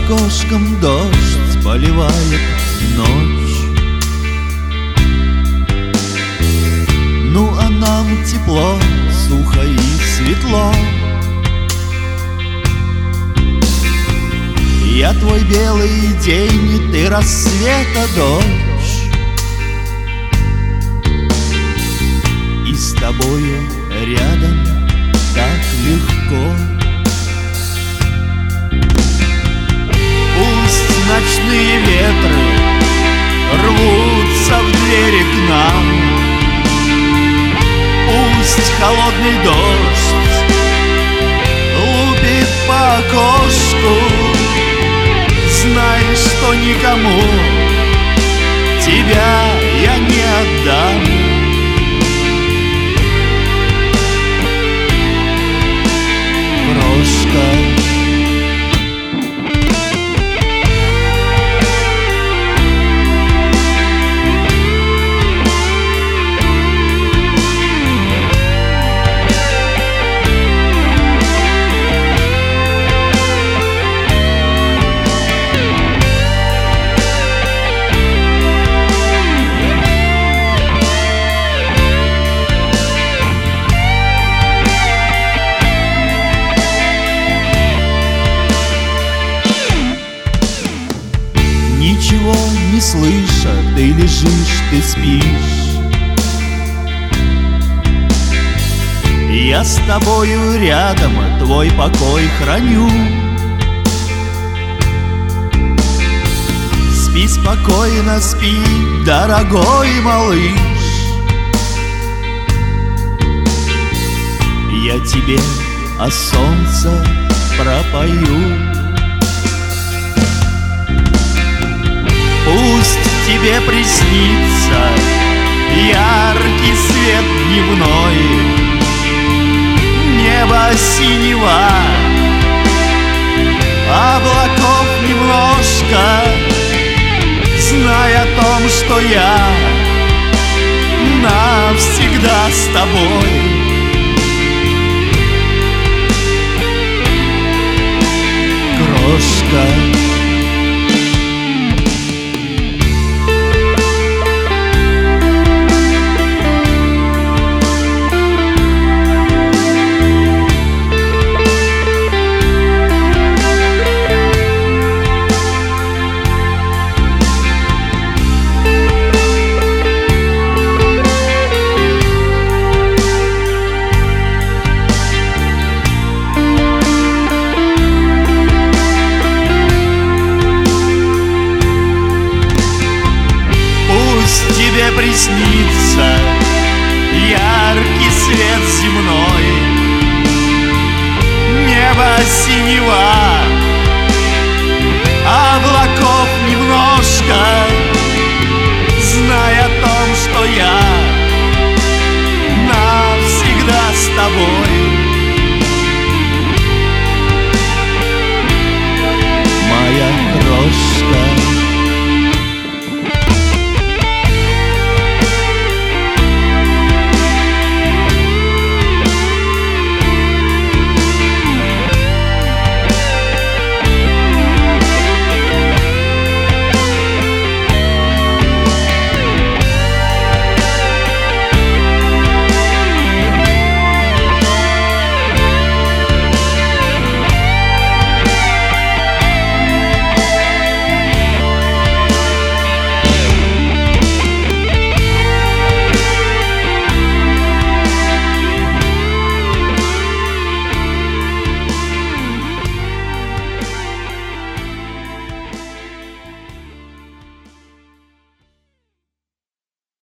окошком дождь поливает ночь. Ну а нам тепло, сухо и светло. Я твой белый день, и ты рассвета дождь. И с тобою рядом так легко. Пусть ночные ветры рвутся в двери к нам, пусть холодный дождь лупит по окошку. Знай, что никому тебя я не отдам. Крошка, ничего не слыша, ты лежишь, ты спишь. Я с тобою рядом твой покой храню. Спи спокойно, спи, дорогой малыш. Я тебе о солнце пропою. Пусть тебе приснится яркий свет дневной, небо синего, облаков немножко. Знай о том, что я навсегда с тобой. Крошка, тебе приснится яркий свет земной, небо синего,